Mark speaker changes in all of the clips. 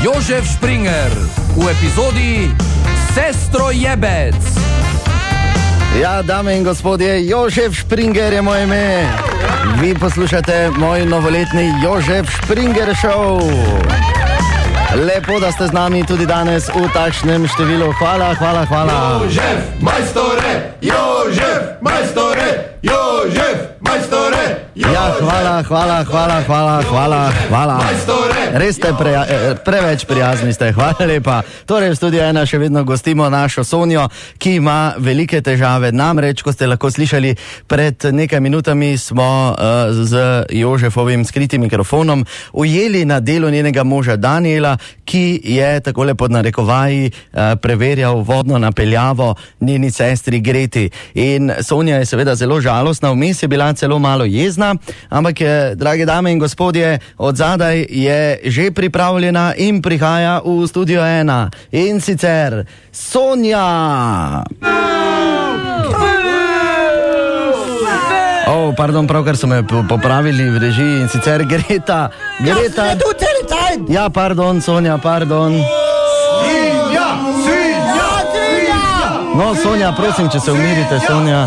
Speaker 1: Jožef Špringer v epizodi Sestrojebec.
Speaker 2: Ja, dame in gospodje, Jožef Špringer je moje ime. Vi poslušate moj novoletni Jožef Špringer show. Lepo, da ste z nami tudi danes v takšnem številu. Hvala.
Speaker 3: Jožef, majstore, Jožef, majstore, Jožef, majstore.
Speaker 2: Ja, hvala. Res ste preveč prijazni ste, hvala lepa. Torej v studiu 1 še vedno gostimo našo Sonjo, ki ima velike težave. Namreč, ko ste lahko slišali, pred nekaj minutami smo z Jožefovim skritim mikrofonom ujeli na delu njenega moža Daniela, ki je takole pod narekovaji preverjal vodno napeljavo njeni sestri Greti. In Sonja je seveda zelo žalostna, vmes je bila celo malo jezna, ampak drage dame in gospodje, od zadaj je že pripravljena in prihaja v studio 1. In sicer Sonja! Pardon, pravkar so me popravili v režiji, in sicer Greta. Ja, pardon, Sonja, pardon. No, Sonja, prosim, če se umirite, Sonja.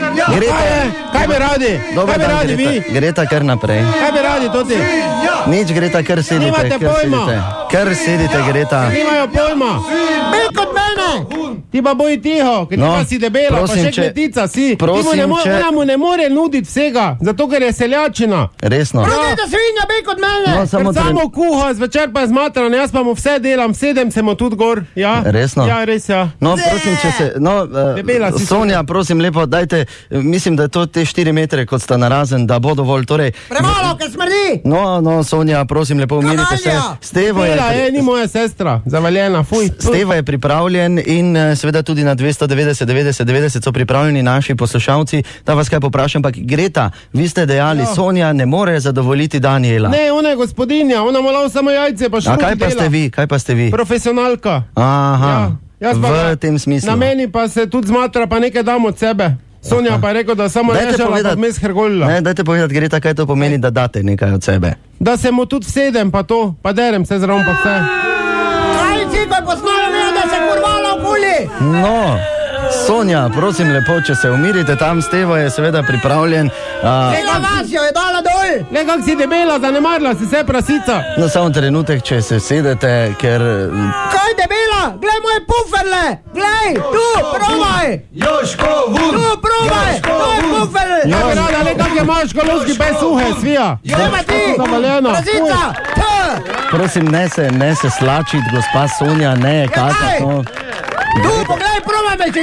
Speaker 2: Greta,
Speaker 4: kaj bi radi? Kaj bi radi vi?
Speaker 2: Greta, kar naprej.
Speaker 4: Kaj bi radi tudi?
Speaker 2: Nič, Greta, kar sedite.
Speaker 4: Nimate pojma.
Speaker 2: Kar sedite, Greta.
Speaker 4: Nimajo pojma. Bil kot mene. Ti pa boj tiho, ker ti pa si debela, pa še kmetica si. Ona mu ne more nuditi vsega, zato ker je seljačina.
Speaker 2: Resno.
Speaker 4: Rodite svinja, bil kot mene. Ker samo kuha, zvečer pa je zmatran, jaz pa mu vse delam, sedem se mu tudi gor. Ja?
Speaker 2: Resno?
Speaker 4: Ja, res, ja.
Speaker 2: No, prosim, če se... Sonja, prosim, lepo, dajte, mislim, da je to te 4 metre, kot sta narazen, da bo dovolj, torej...
Speaker 4: Premalo, ker smrdi!
Speaker 2: No, Sonja, prosim, lepo, umirite se. Stevo
Speaker 4: ni moja sestra, zavaljena, fuj.
Speaker 2: Stevo je pripravljen in seveda tudi na 290, 90, 90 so pripravljeni naši poslušalci, da vas kaj poprašam, ampak Greta, vi ste dejali, Sonja ne more zadovoljiti Daniela.
Speaker 4: Ne, ona je gospodinja, ona malo samo jajce, pa šruti dela.
Speaker 2: Kaj pa ste vi?
Speaker 4: Profesionalka.
Speaker 2: Aha, v tem smislu.
Speaker 4: Na meni pa se tudi zmatra, pa nekaj dam od sebe. Sonja pa je rekel, da samo režala, pa vmes hrgolila.
Speaker 2: Ne, dajte povedati, Greta, kaj to pomeni, da date nekaj od sebe.
Speaker 4: Da se mu tudi vsedem, pa to, pa derem se zraven, pa vse. Kaj si, ko je posnalo, da se kurvala okoli?
Speaker 2: No, Sonja, prosim lepo, če se umirite, tam Stevo je seveda pripravljen.
Speaker 4: Tega Vasjo je dala dol. Le kak si debela, zanemarila si se prasica.
Speaker 2: No, samo trenutek, če se sedete, ker...
Speaker 4: Kaj debela? Glej moje puferle. Glej, tu, provaj.
Speaker 3: Jožko, vun.
Speaker 4: Tu, provaj, to je puferle. Ja, bi rada, le kak je maško luski bez suhe, svija. Nema ti, prasica.
Speaker 2: Prosim, ne se slačit, gospa Sonja, ne, kakak, no.
Speaker 4: Tu, poglej, probaj me, če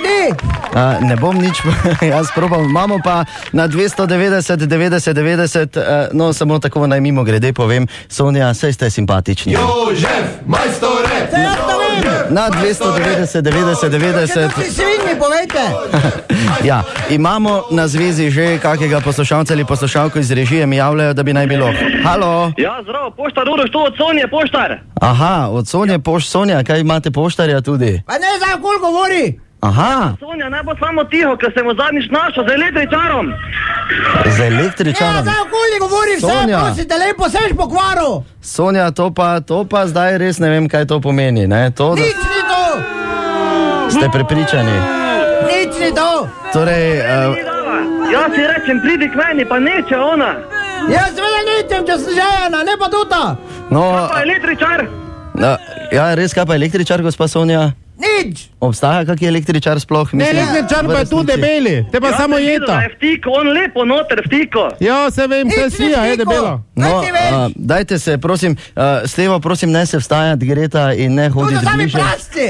Speaker 4: di.
Speaker 2: Ne bom nič, jaz probam. Imamo pa na 290, 90, 90, no, samo tako naj mimo grede povem, Sonja, saj ste simpatični.
Speaker 3: Jožef, majstore.
Speaker 4: Se jaz to vem.
Speaker 2: Na 290, 90, 90.
Speaker 4: Če to si svinji, povejte.
Speaker 2: Ja, imamo na zvezi že kakega poslušalca ali poslušalko iz režije, mi javljajo, da bi naj bilo. Halo?
Speaker 5: Ja, zdravo, poštar Uroš, to od Sonje, poštar.
Speaker 2: Aha, od Sonje, Sonja, kaj imate poštarja tudi?
Speaker 4: Pa ne znam, koliko govori.
Speaker 2: Aha.
Speaker 5: Sonja, ne bo samo tiho, ker se mu zadnjič našel z električarom.
Speaker 2: Z električarom?
Speaker 4: Ne znam, koliko govori, vse prosite, lepo seš pokvaru.
Speaker 2: Sonja, to pa zdaj res ne vem, kaj to pomeni, ne?
Speaker 4: Nič ni to.
Speaker 2: Ste prepričani?
Speaker 4: Nič ni to.
Speaker 2: Torej...
Speaker 5: Jaz si rečem, pridi k meni, pa neče ona.
Speaker 4: Jaz seveda nećem, če sem žena, ne pa tuta.
Speaker 2: No...
Speaker 5: Kaj pa električar?
Speaker 2: Ja, res, kaj pa električar, gospa Sonja?
Speaker 4: Nič.
Speaker 2: Obstaja kak je električar sploh?
Speaker 4: Ne, električar pa je tu debeli, te pa samo jeta.
Speaker 5: Ja, vtiko, on lepo noter vtiko.
Speaker 4: Ja, se vem, se svija, je debela.
Speaker 2: No, dajte se, prosim, Stevo, prosim, ne se vstajati, Greta, in ne hoditi bliže.
Speaker 4: Tu so sami prasti.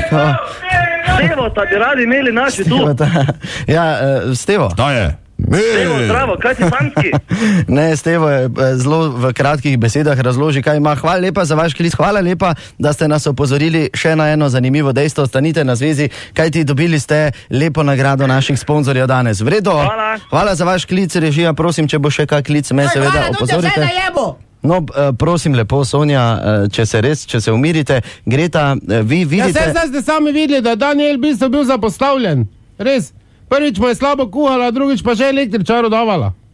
Speaker 5: Stevo, ta bi radi imeli naši tu.
Speaker 2: Ja, Stevo.
Speaker 3: To je.
Speaker 5: Stevo, zdravo, kaj si panski?
Speaker 2: Ne, Stevo je zelo v kratkih besedah razloži, kaj ima. Hvala lepa za vaš klic, hvala lepa, da ste nas opozorili še na eno zanimivo dejstvo. Ostanite na zvezi, kajti dobili ste lepo nagrado naših sponzorjev danes. Vredo, hvala za vaš klic, režija, prosim, če bo še kak klic, me seveda opozorite. No, prosim lepo, Sonja, če se umirite. Greta, vi vidite...
Speaker 4: Ja, zdaj ste sami videli, da je Daniel bil zapostavljen. Res. Prvič mu je slabo kuhala, drugič pa že električaru davala.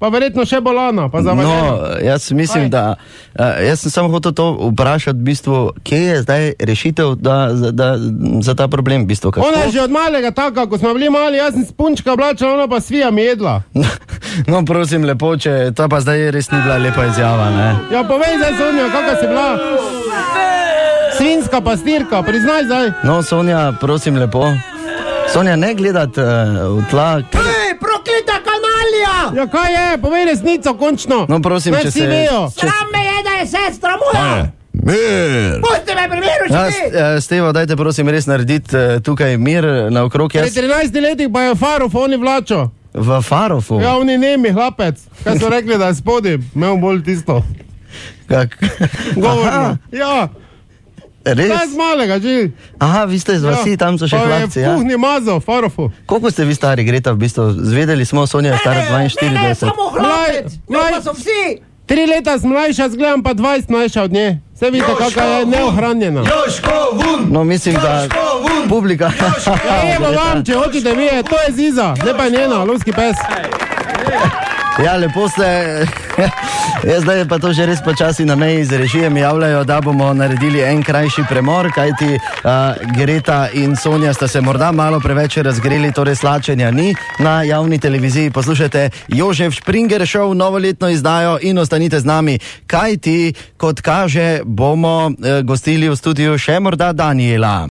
Speaker 4: pa verjetno še bolana, pa zavaljena.
Speaker 2: No, jaz mislim, da jaz sem samo hotel to vprašati, v bistvu, kje je zdaj rešitev za ta problem, v bistvu. Kako?
Speaker 4: Ona je že od malega taka, ko smo bili mali, jaz sem spunčka oblačila, ona pa svija mi jedla.
Speaker 2: No, prosim, lepo, če to pa zdaj res ni bila lepa izjava, ne?
Speaker 4: Ja, povej zdaj, Sonja, kakva si bila? Svinska pastirka, priznaj zdaj.
Speaker 2: No, Sonja, prosim, lepo. Sonja, ne gledati v tla.
Speaker 6: Prokleta kanalija!
Speaker 4: Ja, kaj je? Povej resnico, končno.
Speaker 2: No, prosim, če se...
Speaker 6: Sram me je, da je sestra moja!
Speaker 3: Mir!
Speaker 6: Pusti me pri miru, če ti!
Speaker 2: Stevo, dajte prosim res narediti tukaj mir naokrog.
Speaker 4: Pri 13 letih pa je Farov, oni vlačo.
Speaker 2: V Farofu?
Speaker 4: Ja, oni nemi hlapec. Kaj so rekli, da je spodaj, imel bolj tisto.
Speaker 2: Kak?
Speaker 4: Govorno. Ja.
Speaker 2: Res?
Speaker 4: Kaj z malega, že?
Speaker 2: Aha, vi ste z vasi, tam so še hlapci, ja?
Speaker 4: Pa je v kuhni mazal, Farofu.
Speaker 2: Koliko ste vi stari, Greta, v bistvu? Zvedeli smo, Sonja je stara 42.
Speaker 6: Ne, samo hlapec, pa so vsi.
Speaker 4: 3 leta mlajša, zgledam pa 20 mlajša od nje. Vse vidite, kakva je neohranjena.
Speaker 3: Joško vun!
Speaker 2: No, mislim, da publika...
Speaker 4: Ja, evo vam, če hočete videti, to je Ziza, ne pa je njena, lovski pes.
Speaker 2: Ja, lepo ste. Zdaj je pa to že res počasi na meji z režijem. Javljajo, da bomo naredili en krajši premor, kajti Greta in Sonja sta se morda malo preveč razgreli, torej slačenja ni na javni televiziji. Poslušajte Jožef Springer Show, novoletno izdajo in ostanite z nami, kajti, kot kaže, bomo gostili v studiu še morda Daniela.